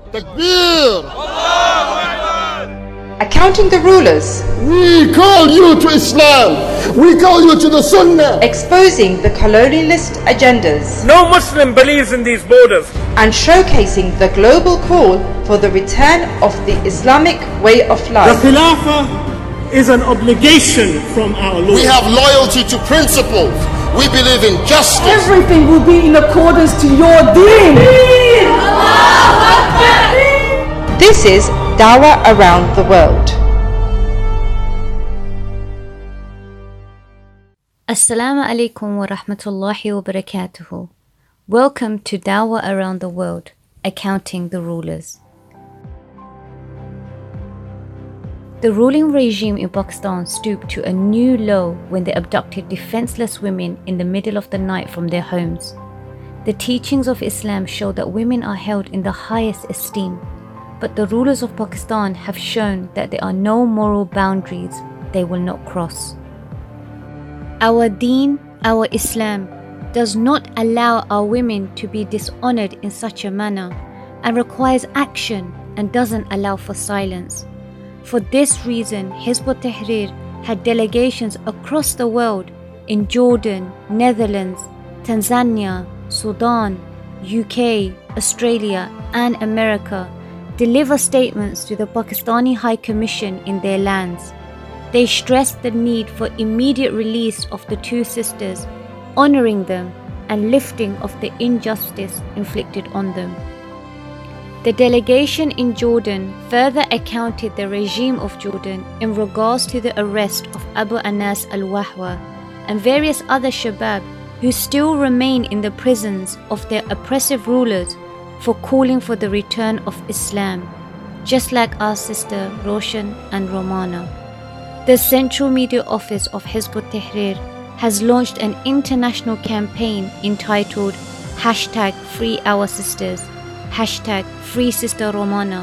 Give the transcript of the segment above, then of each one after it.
Takbir! Accounting the rulers. We call you to Islam. We call you to the Sunnah. Exposing the colonialist agendas. No Muslim believes in these borders. And showcasing the global call for the return of the Islamic way of life. The Khilafah is an obligation from our Lord. We have loyalty to principles. We believe in justice. Everything will be in accordance to your deen. This is Dawah Around the World. Assalamu alaikum wa rahmatullahi wa barakatuhu. Welcome to Dawah Around the World, Accounting the Rulers. The ruling regime in Pakistan stooped to a new low when they abducted defenseless women in the middle of the night from their homes. The teachings of Islam show that women are held in the highest esteem, but the rulers of Pakistan have shown that there are no moral boundaries they will not cross. Our deen, our Islam, does not allow our women to be dishonored in such a manner and requires action and doesn't allow for silence. For this reason, Hizb ut-Tahrir had delegations across the world in Jordan, Netherlands, Tanzania, Sudan, UK, Australia and America deliver statements to the Pakistani High Commission in their lands. They stressed the need for immediate release of the two sisters, honoring them and lifting of the injustice inflicted on them. The delegation in Jordan further accounted the regime of Jordan in regards to the arrest of Abu Anas al-Wahwa and various other Shabab who still remain in the prisons of their oppressive rulers for calling for the return of Islam, just like our sister Roshan and Romana. The Central Media Office of Hizb ut-Tahrir has launched an international campaign entitled #FreeOurSisters, #FreeSisterRomana,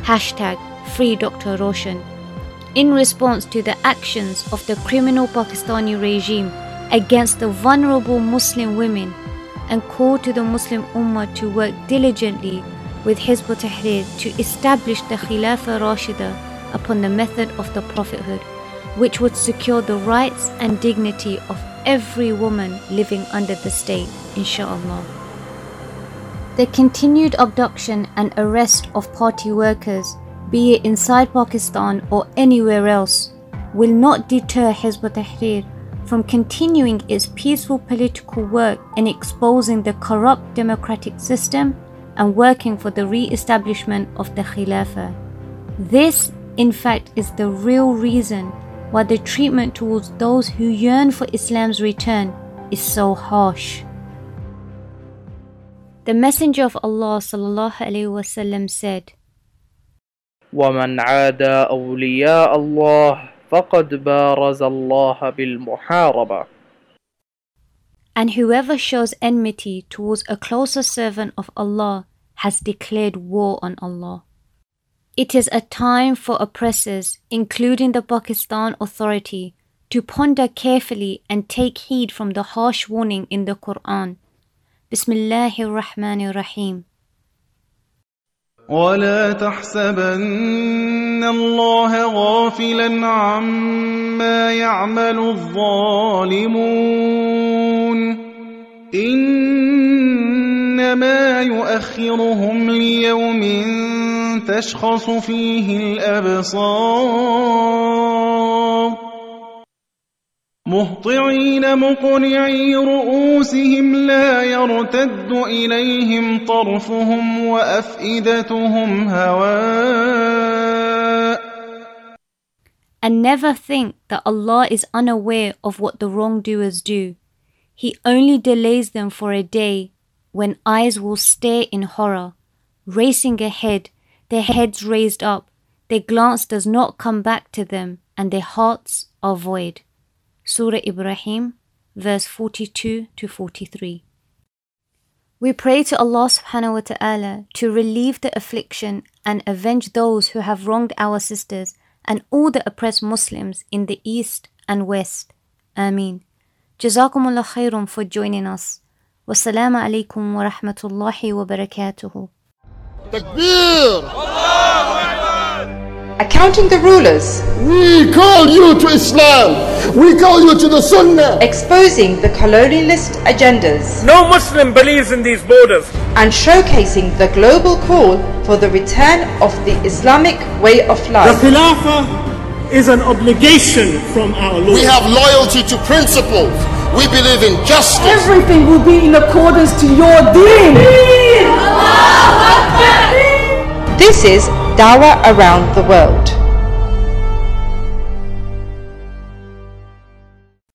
#FreeDrRoshan, in response to the actions of the criminal Pakistani regime against the vulnerable Muslim women, and call to the Muslim Ummah to work diligently with Hizb ut-Tahrir to establish the Khilafah Rashida upon the method of the Prophethood, which would secure the rights and dignity of every woman living under the state, inshaAllah. The continued abduction and arrest of party workers, be it inside Pakistan or anywhere else, will not deter Hizb ut-Tahrir from continuing its peaceful political work in exposing the corrupt democratic system and working for the re-establishment of the Khilafah. This, in fact, is the real reason why the treatment towards those who yearn for Islam's return is so harsh. The Messenger of Allah sallallahu alaihi wasallam said, وَمَنْ عَادَى أَوْلِيَاءَ اللَّهِ فَقَدْ بَارَزَ اللَّهَ بِالْمُحَارَبَةِ. And whoever shows enmity towards a closer servant of Allah has declared war on Allah. It is a time for oppressors, including the Pakistan Authority, to ponder carefully and take heed from the harsh warning in the Quran. Bismillahir Rahmanir Rahim. ولا تحسبن الله غافلا عما يعمل الظالمون إنما يؤخرهم ليوم تشخص فيه الأبصار مهطعين مقنعي رؤوسهم لا يرتد إليهم طرفهم وأفئدتهم هواء. And never think that Allah is unaware of what the wrongdoers do. He only delays them for a day when eyes will stare in horror, racing ahead, their heads raised up, their glance does not come back to them, and their hearts are void. Surah Ibrahim, verse 42 to 43. We pray to Allah subhanahu wa ta'ala to relieve the affliction and avenge those who have wronged our sisters and all the oppressed Muslims in the East and West. Ameen. Jazakumullah khairum for joining us. Wassalamu alaikum wa rahmatullahi wa barakatuhu. Takbir! Accounting the rulers, We call you to Islam. We call you to the Sunnah. exposing the colonialist agendas, No Muslim believes in these borders. and showcasing the global call for the return of the Islamic way of The life. Khilafah is an obligation from our Lord. We have loyalty to principles. We believe in justice. Everything will be in accordance to your deen. This is Dawah around the world.